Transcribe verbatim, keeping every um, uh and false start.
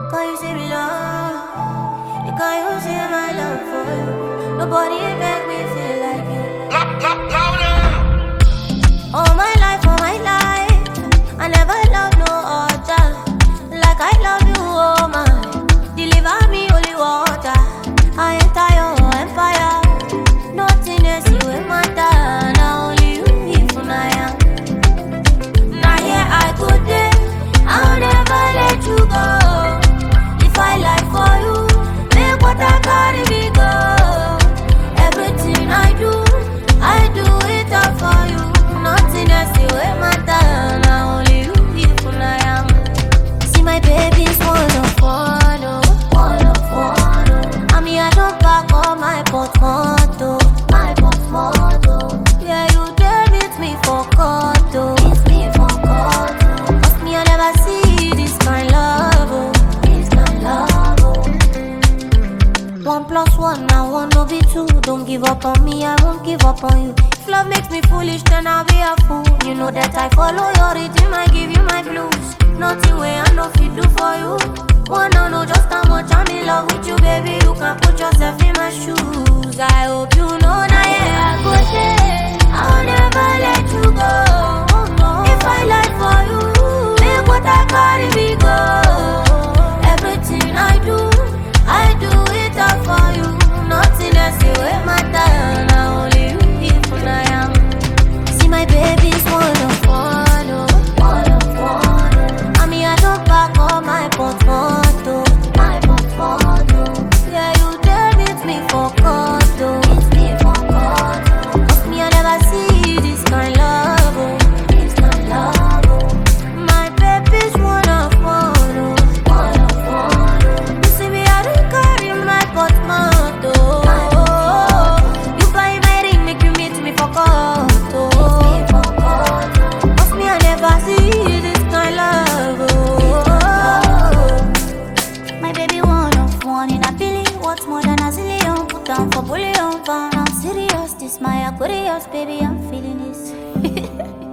Can you say me love? Can you say my love for you? Nobody make me feel like it. La- la- louder. All my life, all my life, I never loved no other like I love you, oh my. Deliver me holy water. I enter your empire. Nothing else you will matter. Now only you if I am. Now here I go there. I'll never let you go. If I lie for you, make what I carry me go. Everything I do, I do it all for you. Nothing else you will matter. Now only you if I am. See my baby's one of one, oh, one of one, oh. I mean I don't back all my portfolio, my portfolio. Yeah, you dare meet me for court, oh. Meet me for court, oh. Cause me I never see this kind love, oh. This kind love, oh. One plus one now one no be two. Don't give up on me, I won't give up on you. If love makes me foolish, then I'll be a fool. You know that I follow your rhythm, I give you my blues. Nothing way I know fit do for you. Wanna know just how much I'm in love with you, baby. You can put yourself in my shoes. I hope you know that yeah, I go there. I'll never let you go. Oh, no. If I lie for you, make what I carry me go. Everything I do, I do it all for you. Nothing else you will matter. Now only you if I am. See my baby's one of one, oh, one of one, oh. I mean I don't back all my portfolio, my portfolio. Yeah, you dare meet me for court, oh. Meet me for court, oh. Cause me I never see this kind love, oh. This kind love, oh. My baby's one of one, oh, one of one, oh. You see me I don't carry my portfolio. You buy my ring, make you meet me for court, oh. Meet me for court, oh. Cause me I never see this kind love, oh. My baby one of one in a billion. What's more than a zillion? Put down for bullion pound. I'm serious, this my Aquarius, baby, I'm feeling this.